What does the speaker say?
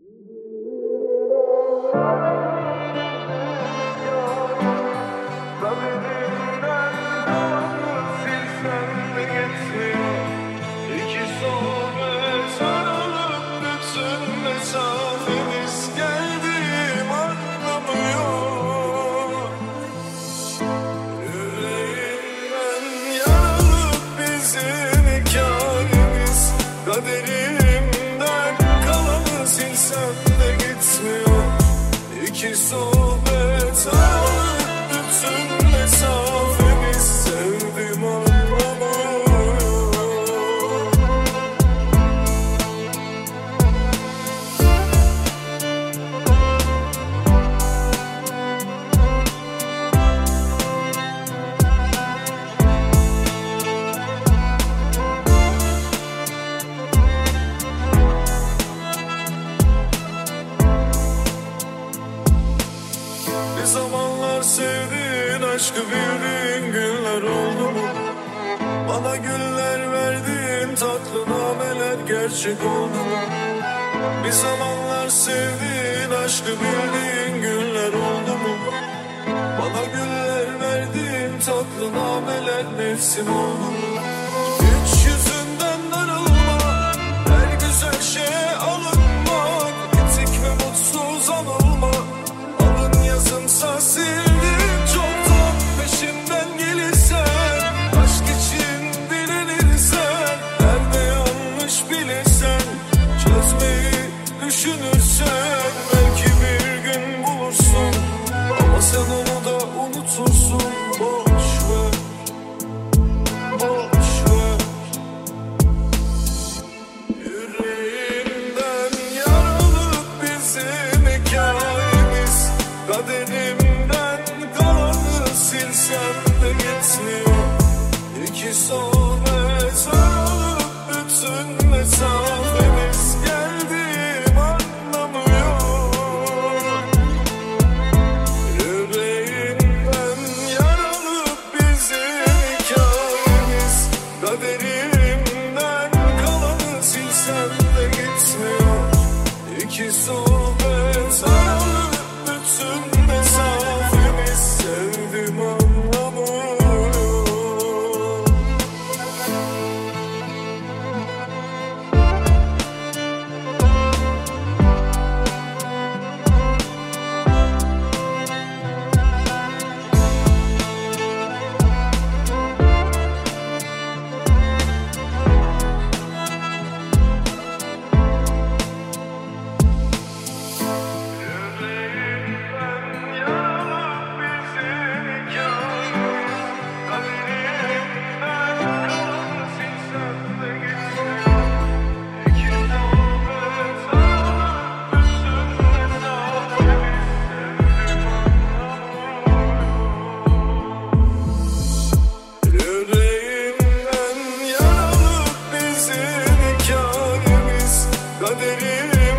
Kaderimden kalanı silsem de gitmiyor. İki sohbet alıp bütün mesafemiz sevdim anlamıyor. Bir zamanlar sevdiğin aşkı bildiğin günler oldu mu? Bana güller verdiğin tatlı nameler gerçek oldu mu? Bir zamanlar sevdiğin aşkı bildiğin günler oldu mu? Bana güller verdiğin tatlı nameler mevsim oldu mu? Hiç yüzünden darılma, her güzel şeye alınma, bitik ve mutsuz anılma. Yazımsa sildim çoktan, peşimden gelirsen, aşk için direnirsen, nerede yanlış bilirsen, çözmeyi düşünürsen, belki bir gün bulursun, ama sen onu da unutursun. Boş ver, boş ver. Yüreğimden yaralı bizim hikayemiz, kaderimden kalanı silsem de gitmiyor. İki sohbet alıp bütün mesafemiz geldiğim anlamıyor. Yüreğimden yaralı bizim hikayemiz, kaderimden kalanı silsem de gitmiyor. İki sohbet alıp bütün mesafemiz sevdim anlamıyor. Yüreğimden yaralı bizim hikayemiz, kaderim